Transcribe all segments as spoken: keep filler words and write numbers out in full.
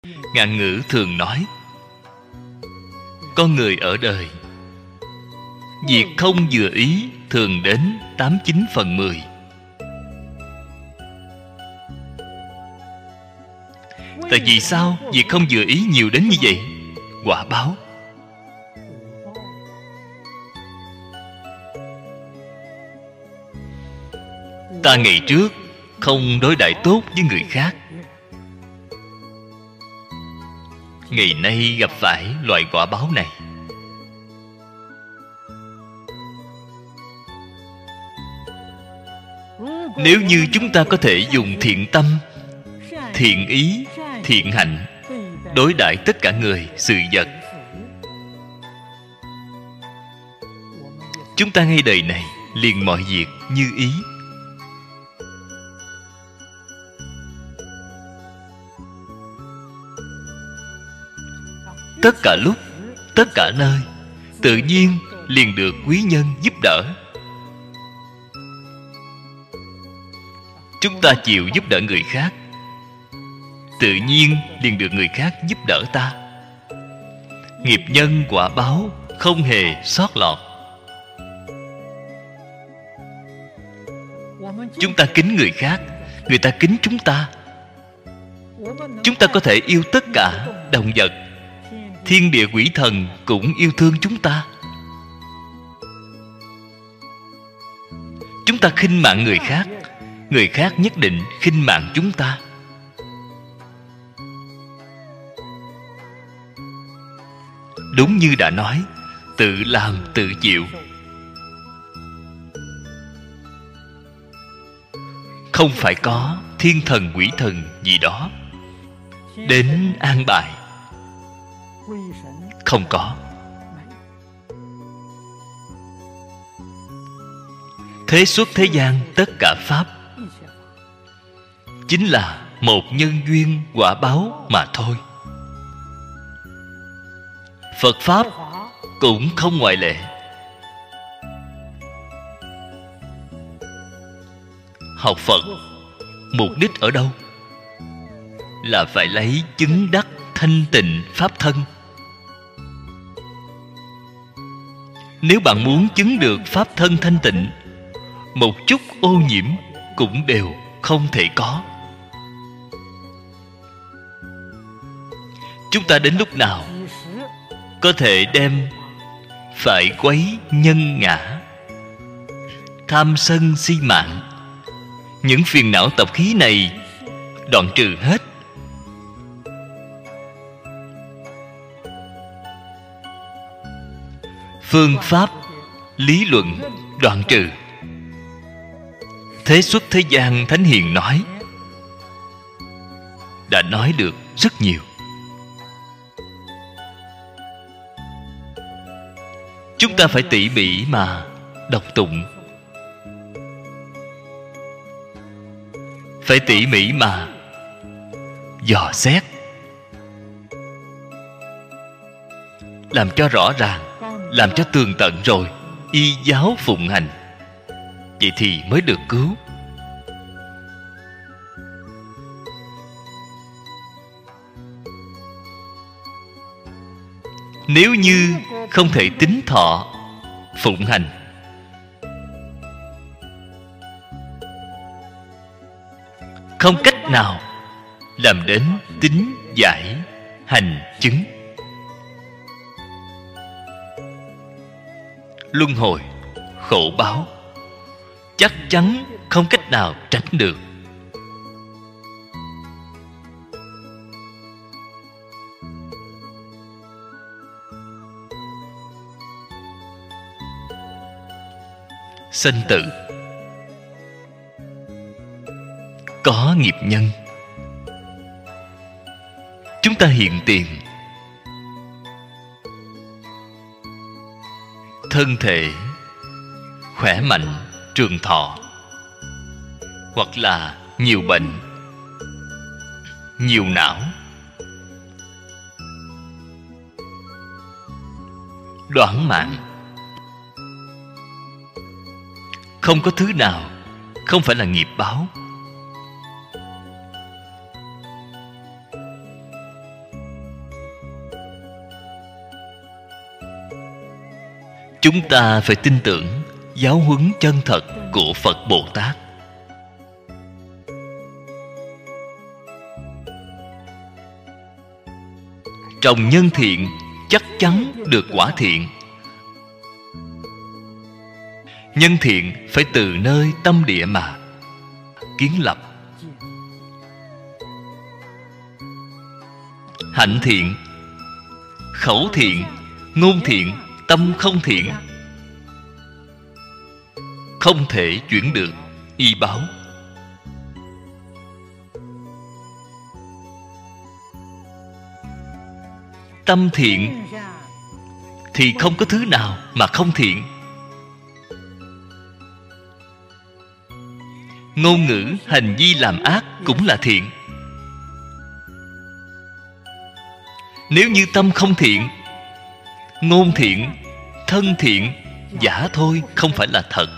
Ngạn ngữ thường nói, con người ở đời, việc không vừa ý thường đến tám chín phần mười. Tại vì sao việc không vừa ý nhiều đến như vậy? Quả báo. Ta ngày trước không đối đãi tốt với người khác, ngày nay gặp phải loại quả báo này. Nếu như chúng ta có thể dùng thiện tâm, thiện ý, thiện hạnh đối đãi tất cả người, sự vật, chúng ta ngay đời này liền mọi việc như ý. Tất cả lúc, tất cả nơi, tự nhiên liền được quý nhân giúp đỡ. Chúng ta chịu giúp đỡ người khác, tự nhiên liền được người khác giúp đỡ ta. Nghiệp nhân quả báo không hề sót lọt. Chúng ta kính người khác, người ta kính chúng ta. Chúng ta có thể yêu tất cả động vật, thiên địa quỷ thần cũng yêu thương chúng ta. Chúng ta khinh mạng người khác, người khác nhất định khinh mạng chúng ta. Đúng như đã nói, tự làm tự chịu. Không phải có thiên thần quỷ thần gì đó đến an bài. Không có. Thế xuất thế gian tất cả pháp chính là một nhân duyên quả báo mà thôi. Phật Pháp cũng không ngoại lệ. Học Phật mục đích ở đâu? Là phải lấy chứng đắc thanh tịnh Pháp thân. Nếu bạn muốn chứng được Pháp thân thanh tịnh, một chút ô nhiễm cũng đều không thể có. Chúng ta đến lúc nào có thể đem phải quấy nhân ngã, tham sân si mạng, những phiền não tập khí này đoạn trừ hết? Phương pháp, lý luận đoạn trừ. Thế xuất thế gian Thánh Hiền nói, đã nói được rất nhiều. Chúng ta phải tỉ mỉ mà đọc tụng, phải tỉ mỉ mà dò xét, làm cho rõ ràng, làm cho tường tận rồi, y giáo phụng hành. Vậy thì mới được cứu. Nếu như không thể tín thọ phụng hành, không cách nào làm đến tín giải hành chứng. Luân hồi khổ báo chắc chắn không cách nào tránh được. Sanh tử có nghiệp nhân. Chúng ta hiện tiền, thân thể khỏe mạnh, trường thọ, hoặc là nhiều bệnh, nhiều não, đoạn mạng. Không có thứ nào không phải là nghiệp báo. Chúng ta phải tin tưởng giáo huấn chân thật của Phật Bồ Tát. Trồng nhân thiện chắc chắn được quả thiện. Nhân thiện phải từ nơi tâm địa mà kiến lập. Hạnh thiện, khẩu thiện, ngôn thiện, tâm không thiện, không thể chuyển được y báo. Tâm thiện thì không có thứ nào mà không thiện. Ngôn ngữ, hành vi làm ác cũng là thiện. Nếu như tâm không thiện, ngôn thiện, thân thiện, giả thôi, không phải là thật.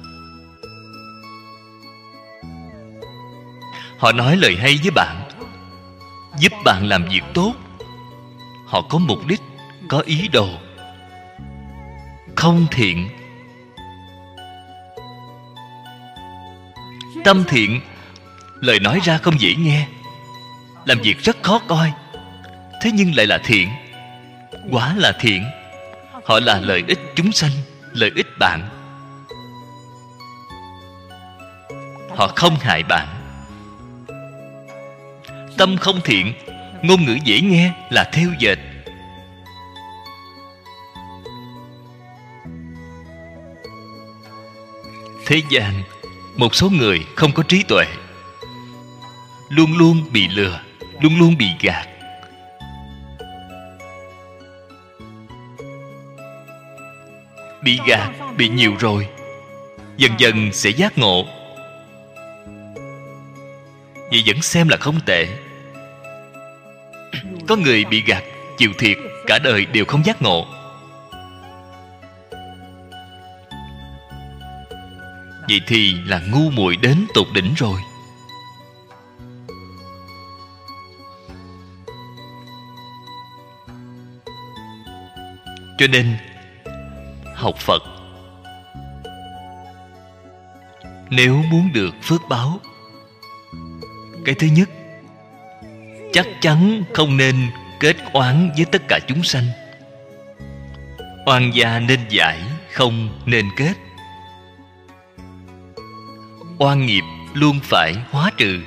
Họ nói lời hay với bạn, giúp bạn làm việc tốt. Họ có mục đích, có ý đồ. Không thiện. Tâm thiện, lời nói ra không dễ nghe, làm việc rất khó coi, thế nhưng lại là thiện. Quả là thiện. Họ là lợi ích chúng sanh, lợi ích bạn. Họ không hại bạn. Tâm không thiện, ngôn ngữ dễ nghe là thêu dệt. Thế gian một số người không có trí tuệ, luôn luôn bị lừa, luôn luôn bị gạt. Bị gạt, bị nhiều rồi, dần dần sẽ giác ngộ. Vậy vẫn xem là không tệ. Có người bị gạt, chịu thiệt, cả đời đều không giác ngộ. Vậy thì là ngu muội đến tột đỉnh rồi. Cho nên học Phật, nếu muốn được phước báo, cái thứ nhất, chắc chắn không nên kết oán với tất cả chúng sanh. Oan gia nên giải, không nên kết. Oan nghiệp luôn phải hóa trừ.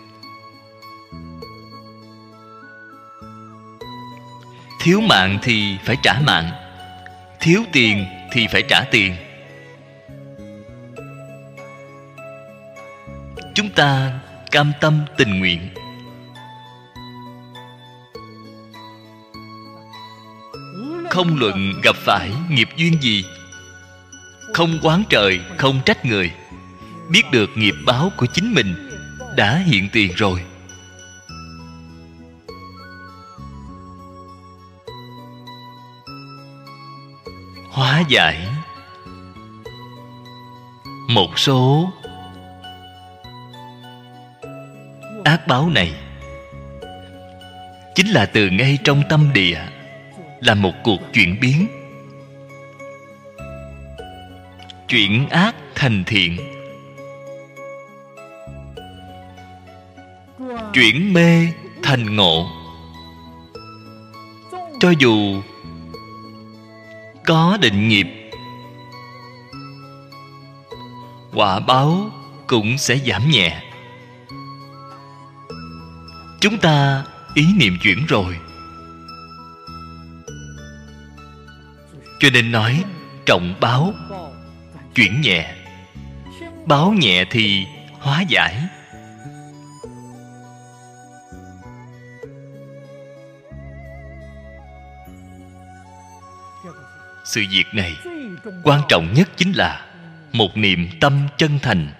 Thiếu mạng thì phải trả mạng, thiếu tiền thì phải trả tiền. Chúng ta cam tâm tình nguyện. Không luận gặp phải nghiệp duyên gì, không oán trời, không trách người, biết được nghiệp báo của chính mình đã hiện tiền rồi. Hóa giải một số ác báo này chính là từ ngay trong tâm địa là một cuộc chuyển biến, chuyển ác thành thiện, chuyển mê thành ngộ. Cho dù có định nghiệp, quả báo cũng sẽ giảm nhẹ. Chúng ta ý niệm chuyển rồi. Cho nên nói trọng báo, chuyển nhẹ. Báo nhẹ thì hóa giải. Sự việc này quan trọng nhất chính là một niệm tâm chân thành.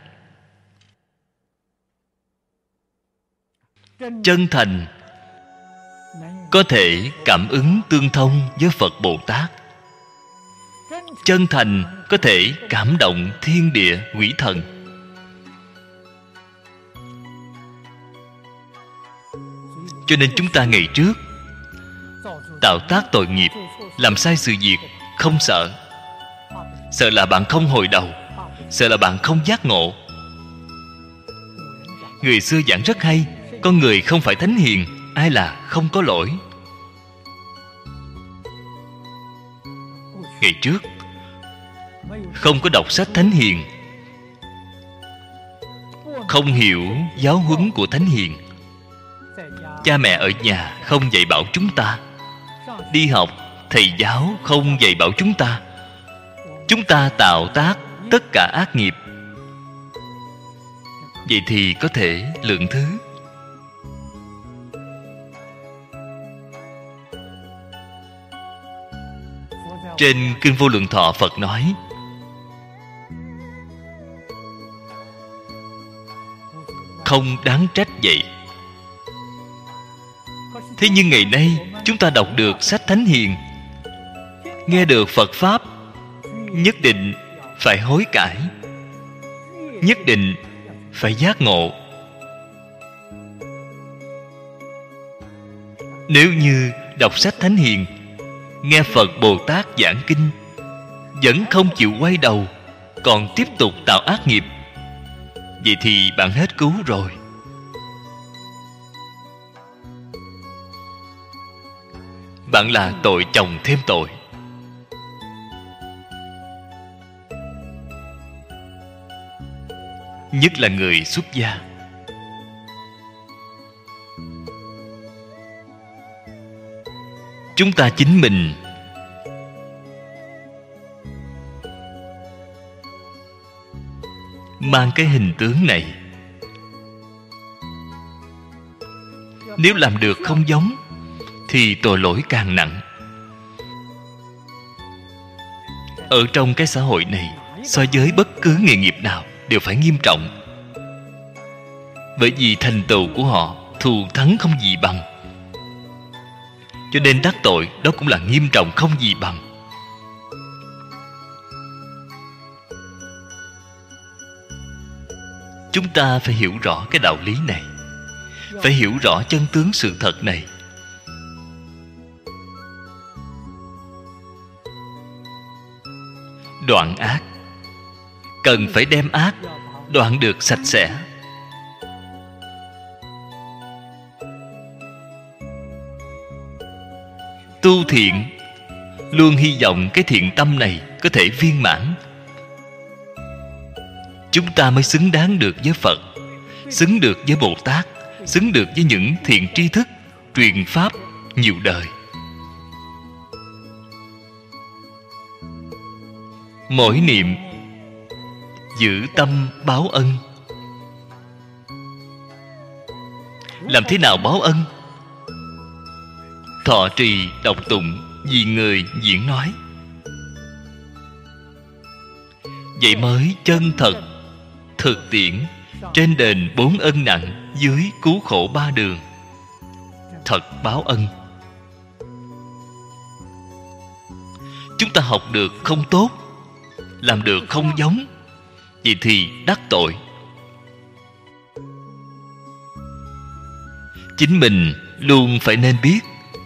Chân thành có thể cảm ứng tương thông với Phật Bồ Tát. Chân thành có thể cảm động thiên địa quỷ thần. Cho nên chúng ta ngày trước tạo tác tội nghiệp, làm sai sự việc, không sợ, sợ là bạn không hồi đầu, sợ là bạn không giác ngộ. Người xưa giảng rất hay: con người không phải thánh hiền, ai là không có lỗi. Ngày trước không có đọc sách thánh hiền, không hiểu giáo huấn của thánh hiền. Cha mẹ ở nhà không dạy bảo chúng ta, đi học thầy giáo không dạy bảo chúng ta, chúng ta tạo tác tất cả ác nghiệp. Vậy thì có thể lượng thứ. Trên Kinh Vô Lượng Thọ, Phật nói: không đáng trách vậy. Thế nhưng ngày nay chúng ta đọc được sách thánh hiền, nghe được Phật Pháp, nhất định phải hối cải, nhất định phải giác ngộ. Nếu như đọc sách thánh hiền, nghe Phật Bồ Tát giảng kinh, vẫn không chịu quay đầu, còn tiếp tục tạo ác nghiệp, vậy thì bạn hết cứu rồi. Bạn là tội chồng thêm tội. Nhất là người xuất gia. Chúng ta chính mình mang cái hình tướng này, nếu làm được không giống thì tội lỗi càng nặng. Ở trong cái xã hội này, so với bất cứ nghề nghiệp nào đều phải nghiêm trọng. Bởi vì thành tựu của họ thù thắng không gì bằng, cho nên đắc tội đó cũng là nghiêm trọng không gì bằng. Chúng ta phải hiểu rõ cái đạo lý này, phải hiểu rõ chân tướng sự thật này. Đoạn ác, cần phải đem ác đoạn được sạch sẽ. Tu thiện, luôn hy vọng cái thiện tâm này có thể viên mãn, chúng ta mới xứng đáng được với Phật, xứng được với Bồ Tát, xứng được với những thiện tri thức truyền pháp nhiều đời. Mỗi niệm giữ tâm báo ân. Làm thế nào báo ân? Thọ trì đọc tụng, vì người diễn nói, vậy mới chân thật thực tiễn, trên đền bốn ân nặng, dưới cứu khổ ba đường. Thật báo ân. Chúng ta học được không tốt, làm được không giống, vậy thì đắc tội. Chính mình luôn phải nên biết.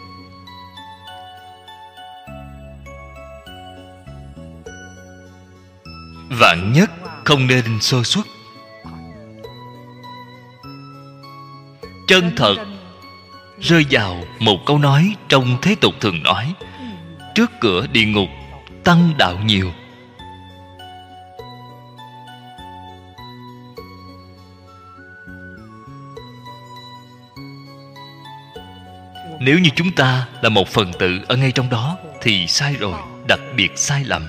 Vạn nhất không nên sơ suất. Chân thật rơi vào một câu nói trong thế tục thường nói: trước cửa địa ngục tăng đạo nhiều. Nếu như chúng ta là một phần tử ở ngay trong đó thì sai rồi, đặc biệt sai lầm.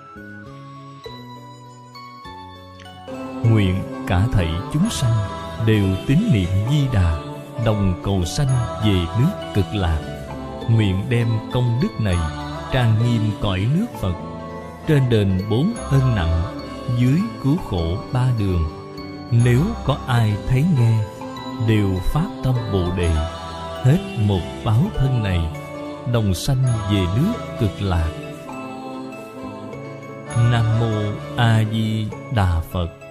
Nguyện cả thảy chúng sanh đều tín niệm Di Đà, đồng cầu sanh về nước Cực Lạc. Nguyện đem công đức này trang nghiêm cõi nước Phật, trên đền bốn ân nặng, dưới cứu khổ ba đường. Nếu có ai thấy nghe, đều phát tâm Bồ Đề, hết một báo thân này, đồng sanh về nước Cực Lạc. Nam Mô A Di Đà Phật.